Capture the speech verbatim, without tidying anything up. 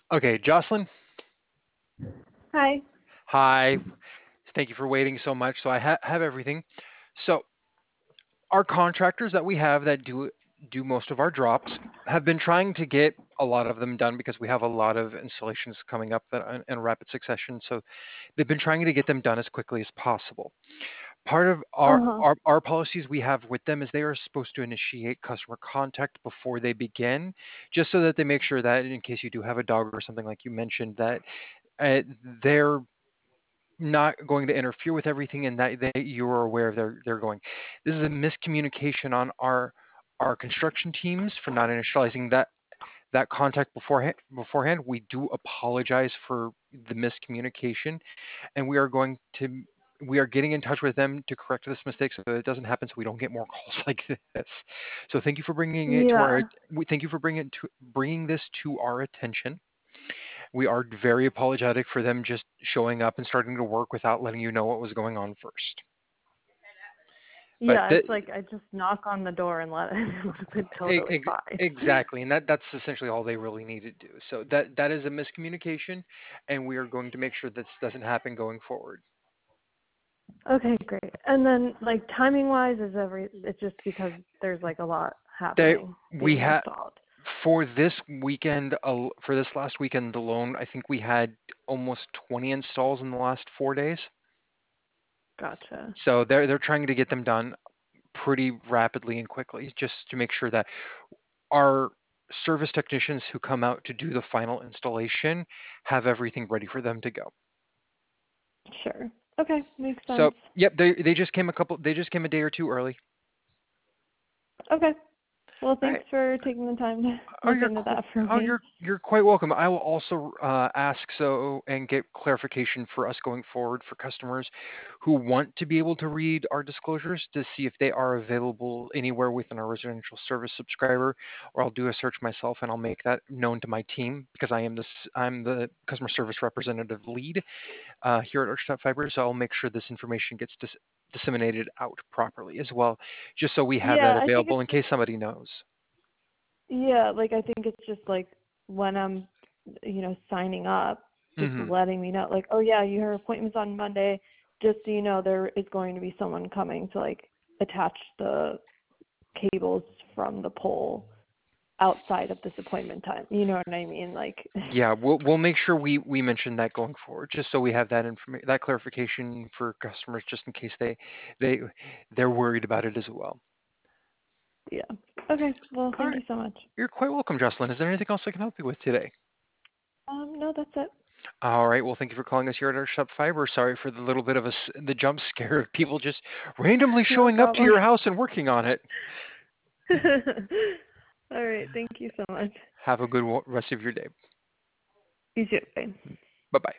Okay, Jocelyn. Hi. Hi. Thank you for waiting so much. So I ha- have everything. So our contractors that we have that do do most of our drops have been trying to get a lot of them done because we have a lot of installations coming up that in, in rapid succession. So they've been trying to get them done as quickly as possible. Part of our, Uh-huh. our our policies we have with them is they are supposed to initiate customer contact before they begin, just so that they make sure that in case you do have a dog or something like you mentioned that uh, they're not going to interfere with everything and that, that you are aware of their they're going. This is a miscommunication on our our construction teams for not initializing that that contact beforehand beforehand. We do apologize for the miscommunication, and we are going to we are getting in touch with them to correct this mistake so that it doesn't happen, so we don't get more calls like this. So thank you for bringing it to our Yeah. we thank you for bringing it to bringing this to our attention. We are very apologetic for them just showing up and starting to work without letting you know what was going on first. But Yeah, the, it's like I just knock on the door and let it, it would have been e- totally ex- fine. exactly, and that that's essentially all they really need to do. So that that is a miscommunication, and we are going to make sure this doesn't happen going forward. Okay, great. And then like timing wise is every it's just because there's like a lot They happening we being had installed. for this weekend al- for this last weekend alone, I think we had almost twenty installs in the last four days. Gotcha. So they're they're trying to get them done pretty rapidly and quickly, just to make sure that our service technicians who come out to do the final installation have everything ready for them to go. Sure. Okay, makes So, sense. yep, they they just came a couple. They just came a day or two early. Okay. Well, All thanks right. for taking the time to Oh, look you're into qu- that for oh, me. you're you're quite welcome. I will also uh, ask so and get clarification for us going forward for customers who want to be able to read our disclosures to see if they are available anywhere within our residential service subscriber, or I'll do a search myself and I'll make that known to my team because I am this I'm the customer service representative lead uh, here at Archtop Fiber, so I'll make sure this information gets dis- disseminated out properly as well, just so we have that Yeah, I think available it's in case somebody knows. yeah, like I think it's just like when I'm you know, signing up, just Hmm. letting me know, like, oh yeah, your appointment's on Monday. Just so you know, there is going to be someone coming to like attach the cables from the pole outside of this appointment time. You know what I mean? Like, Yeah, we'll we'll make sure we we mention that going forward, just so we have that information, that clarification for customers, just in case they they they're worried about it as well. yeah. Okay. Well, All thank right, you so much. you're quite welcome, Jocelyn. Is there anything else I can help you with today? Um, no, that's it. All right. Well, thank you for calling us here at our Shop Fiber. Sorry for the little bit of a s- the jump scare of people just randomly No showing up to problem. your house and working on it. All right. Thank you so much. Have a good wa- rest of your day. You too. Bye. Bye bye.